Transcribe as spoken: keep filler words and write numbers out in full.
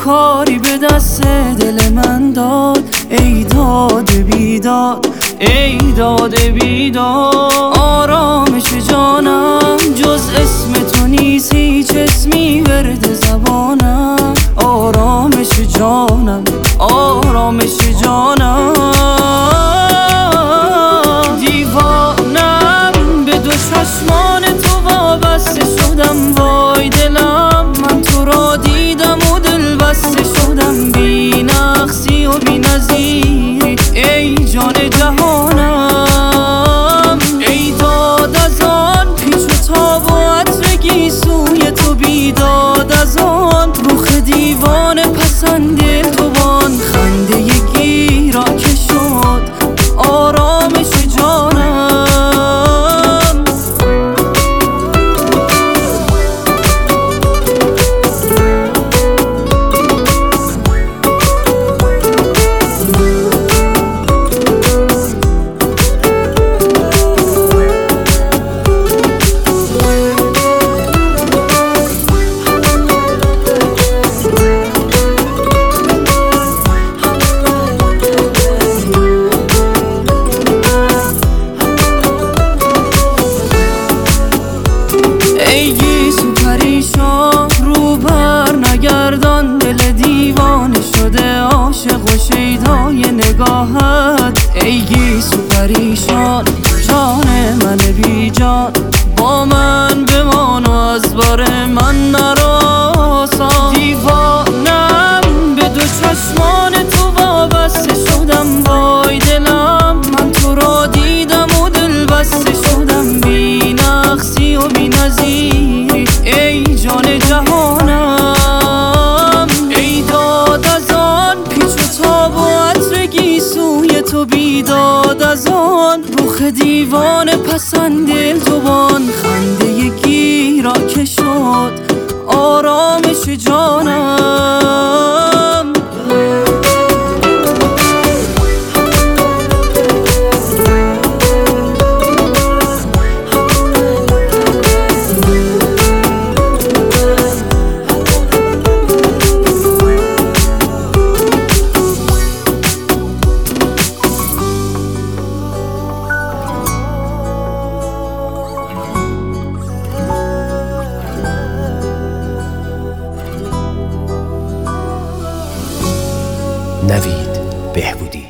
کاری به دست دل من داد، ای داد بیداد، ای داد بیداد. آرامش جانم جز اسم تو نیست، هیچ اسمی ورد زبانم. آرامش جانم، آرامش جانم. دیوانم به دو چشمان تو وابسته شدم، وای دلم من تو را دیدم و دل بسته شدم. بی نقصی و بی نظیری ای جان جهانم، ای داد از آن پیچ و تاب و عطر گیسوی تو، بیداد از آن رخ دیوانه پسند دلتوان. خنده گیرا که شد آرامش جانم. ای گیسو پریشان رو بر نگردان، دل دیوانه شده عاشق و شیدای نگاهت. ای گیسو پریشان جان من بی جان، با من بمان و از بار من نراسان. دیوانم به دو چشمان تو وابسته شدم، وای دلم من تو را دیدم و دل بسته شدم. بی نقصی و بی نظیری ای جان جهانم، ای داد از آن پیچ و تاب و عطر گیسوی تو، بیداد از آن رخ دیوانه پسند دلتوان. خنده گیرا که شد آرامش جانم. نوید بهبودی.